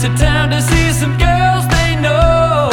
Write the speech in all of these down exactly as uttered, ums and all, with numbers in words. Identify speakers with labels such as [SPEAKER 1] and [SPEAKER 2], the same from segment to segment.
[SPEAKER 1] to town to see some girls they know.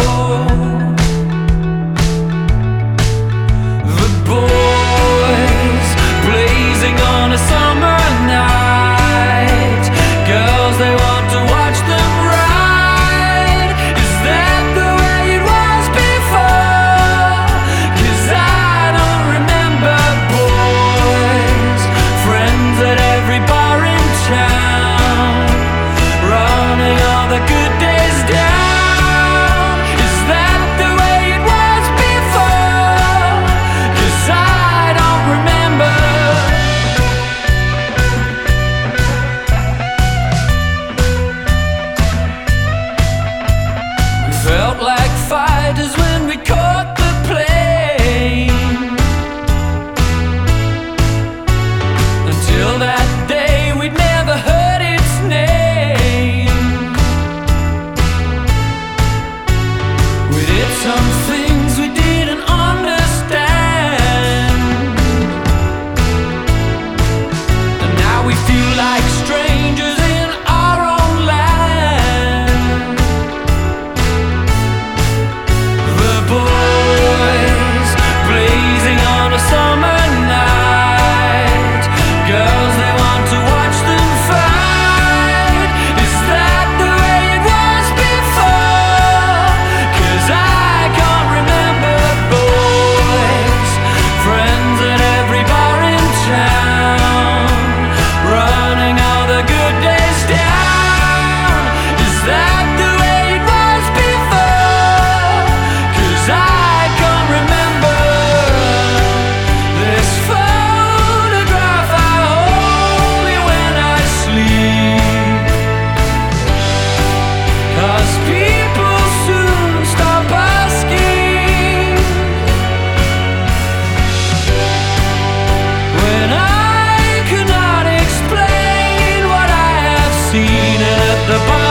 [SPEAKER 1] The boys blazing on a summer night, girls they want to watch them ride. Is that the way it was before? 'Cause I don't remember boys, friends at every bar in town, running all the good days down. Is that the way it was before? 'Cause I don't remember. We felt like fighters when we caught the plane. Until that day we'd never heard its name. We did some things we didn't understand, and now we feel like strangers in our own land. The boys blazing on a summer night, girls they want to watch them fight. Is that the way it was before? 'Cause I can't remember boys, friends at every bar in town, running all the good days down. Is that the way it was before? 'Cause I can't remember. This photograph I hold it when I sleep, 'cause people soon stop asking. When I cannot explain what I have seen at the bar